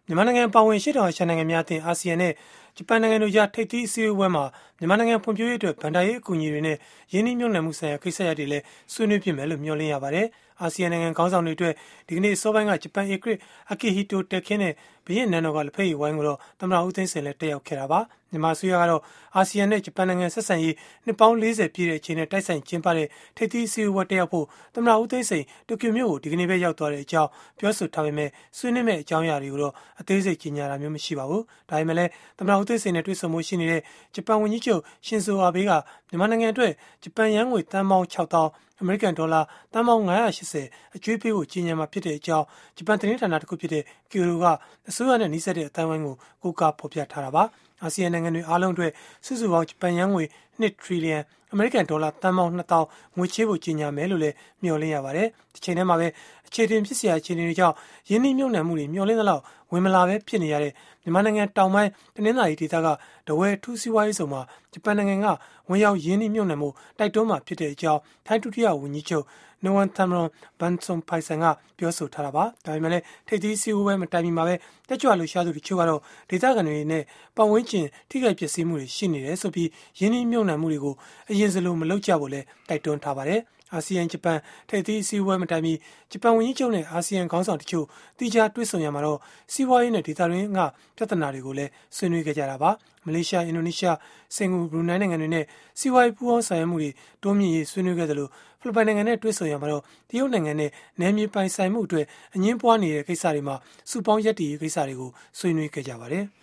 မြန်မာနိုင်ငံပါဝင်ရှေ့တောင်အာရှနိုင်ငံများအသင်းအာဆီယံနဲ့ဂျပန်နိုင်ငံတို့ကြားထိပ်သီးအစည်းအဝေးမှာမြန်မာနိုင်ငံဖွံ့ဖြိုးရေးအတွက်ဗန်ဒါရေးအကူအညီတွေနဲ့ယင်းနှိမ့်ညွှန်နှံမှုဆိုင်ရာကိစ္စရပ်တွေလည်းဆွေးနွေးပြမယ်လို့မျှော်လင့်ရပါတယ်။အာဆီယံနိုင်ငံခေါင်းဆောင်တွေအတွက်ဒီကနေ့အစောပိုင်းကဂျပန်ဧကရာအာကီဟီတိုတက်ခင်းနဲ့ဘရင်နန်းတော်ကလက်ဖက်ရည်ဝိုင်းကိုတော့သမ္မတဦးသိန်းစိန်လည်းတက်ရောက်ခဲ့တာပါ။မြန်မာအစိုးရကတော့အာဆီယံနဲ့ဂျပန်နိုင်ငံဆက်ဆံရေးနှစ်ပေါင်း40ပြည့်တဲ့အချိန်နဲ့တိုက်ဆိုင်ကျင်းပတဲ့ထိပ်သီးအစည်းအဝေးတက်ရောက်ဖို့သမ္မတဦးသိန်းစိန်တိုကျိုမြို့ကိုဒီကနေ့ပဲရောက်သွားတဲ့အကြောင်းပြောဆိုထားပေမဲ့ဆွေးနွေးမဲ့အကြောင်းအရာတွေကိုတော့အသေးစိတ်ကြေညာတာမျိုးမရှိပါဘူး။ဒါပေမဲ့လည်းသမ္မတဦးသိန်းစိန်နဲ့တွေ့ဆုံမှုရှိနေတဲ့ဂျပန်ဝန်ကြီးချုပ်ရှင်ဇိုအာဘေးကမြန်မာနိုင်ငံအတွက်ဂျပန်ယန်းငွေတန်ပေါင်း6000အမေရိကန်ဒေါ်လာတန်ပေါင်း980အကျွေးပေးဖို့ကြီးညာမှာဖြစ်တဲ့အကြောင်းဂျပန်သတင်းဌာနတစ်ခုဖြစ်တဲ့ကီယိုတိုကအစိုးရနဲ့နှိစက်တဲ့အတိုင်းအဝိုင်းကိုကိုးကားဖော်ပြထားတာပါ။အာဆီယံနိုင်ငံတွေအားလုံးအတွက်စုစုပေါင်းဂျပန်ယန်းငွေ2ထရီလီယံအမေရိကန်ဒေါ်လာတန်ပေါင်း2000ငွေချေးဖို့ကြီးညာမယ်လို့လည်းမျှော်လင့်ရပါတယ်။ဒီချိန်ထဲမှာပဲအခြေတင်ဖြစ်စရာအခြေအနေတွေကြောင့်ယင်းနှိမ့်မြုံနှံမှုတွေမျှော်လင့်သလောက်ဝင်မလာပဲဖြစ်နေရတဲ့မြန်မာနိုင်ငံတောင်ပိုင်းတနင်္သာရီဒေသကတဝဲထူးစီးပွားရေးဆောင်မှာဂျပန်နိုင်ငံကဝင်ရောက်ယင်းနှိမ့်မြုံနှံမှုတိုက်တွန်းမှာဖြစ်တဲ့အကြောင်းထိုင်းဒုတိယဝန်ကြီးချုပ်နိုဝန်သမ်ရွန်ဘန်ဆွန်ဖိုင်ဆန်ကပြောဆိုထားတာပါ။ဒါပေမဲ့လည်းထိပ်သီးစည်းဝေးပွဲမတိုင်မီမှာပဲတက်ကြွလှူရှားသူတချို့ကတော့ဒေသခံတွေနဲ့ပတ်ဝန်းကျင်ထိခိုက်ပျက်စီးမှုတွေရှိနေတယ်ဆိုပြီးယင်းနှိမ့်မြုံနှံမှုတွေကိုအရင်စလိုမလုပ်ကြဖို့လည်းတိုက်တွန်းထားပါတယ်။အာဆီယံဂျပန်ထိပ်သီးအစည်းအဝေးမတိုင်မီဂျပန်ဝန်ကြီးချုပ်နဲ့အာဆီယံခေါင်းဆောင်တချို့တိကျတွေ့ဆုံရမှာတော့စီးပွားရေးနဲ့ဒေသတွင်းကပြဿနာတွေကိုလည်းဆွေးနွေးခဲ့ကြတာပါမလေးရှားအင်ဒိုနီးရှားစင်ကာပူဘရူနိုင်းနိုင်ငံတွေနဲ့စီးပွားရေးပူးပေါင်းဆောင်ရွက်မှုတွေတိုးမြင့်ရေးဆွေးနွေးခဲ့တယ်လို့ဖိလစ်ပိုင်နိုင်ငံနဲ့တွေ့ဆုံရမှာတော့တရုတ်နိုင်ငံနဲ့နယ်မြေပိုင်ဆိုင်မှုအတွက်အငင်းပွားနေတဲ့ကိစ္စတွေမှာစုပေါင်းရပ်တည်ရေးကိစ္စတွေကိုဆွေးနွေးခဲ့ကြပါတယ်။